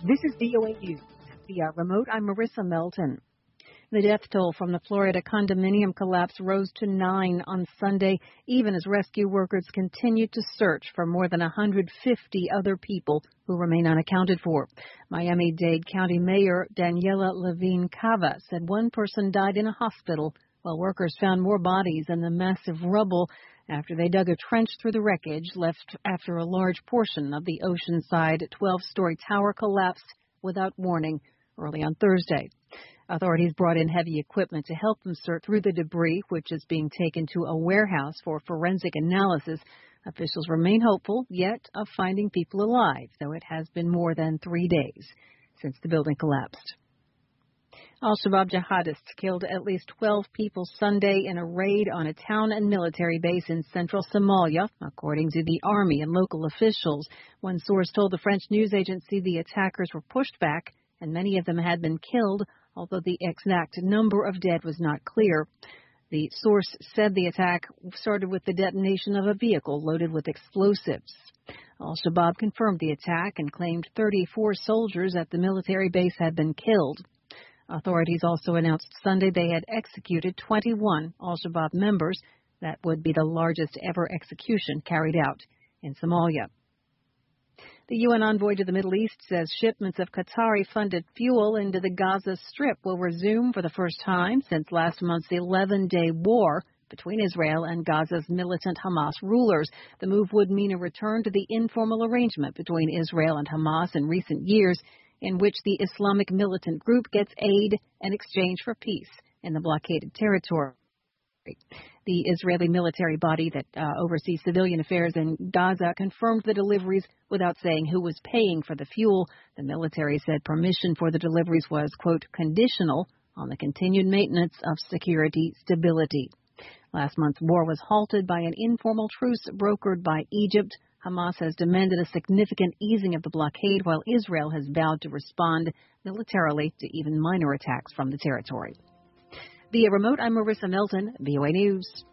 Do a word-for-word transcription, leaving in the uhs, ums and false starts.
This is V O A News. Via remote, I'm Marissa Melton. The death toll from the Florida condominium collapse rose to nine on Sunday, even as rescue workers continued to search for more than one hundred fifty other people who remain unaccounted for. Miami-Dade County Mayor Daniela Levine Cava said one person died in a hospital while workers found more bodies in the massive rubble after they dug a trench through the wreckage left after a large portion of the Oceanside twelve-story tower collapsed without warning early on Thursday. Authorities brought in heavy equipment to help them sort through the debris, which is being taken to a warehouse for forensic analysis. Officials remain hopeful, yet, of finding people alive, though it has been more than three days since the building collapsed. Al-Shabaab jihadists killed at least twelve people Sunday in a raid on a town and military base in central Somalia, according to the army and local officials. One source told the French news agency the attackers were pushed back and many of them had been killed, although the exact number of dead was not clear. The source said the attack started with the detonation of a vehicle loaded with explosives. Al-Shabaab confirmed the attack and claimed thirty-four soldiers at the military base had been killed. Authorities also announced Sunday they had executed twenty-one Al-Shabaab members. That would be the largest ever execution carried out in Somalia. The U N envoy to the Middle East says shipments of Qatari-funded fuel into the Gaza Strip will resume for the first time since last month's eleven-day war between Israel and Gaza's militant Hamas rulers. The move would mean a return to the informal arrangement between Israel and Hamas in recent years, in which the Islamic militant group gets aid in exchange for peace in the blockaded territory. The Israeli military body that uh, oversees civilian affairs in Gaza confirmed the deliveries without saying who was paying for the fuel. The military said permission for the deliveries was, quote, conditional on the continued maintenance of security stability. Last month's war was halted by an informal truce brokered by Egypt. Hamas has demanded a significant easing of the blockade, while Israel has vowed to respond militarily to even minor attacks from the territory. Via remote, I'm Marissa Melton, V O A News.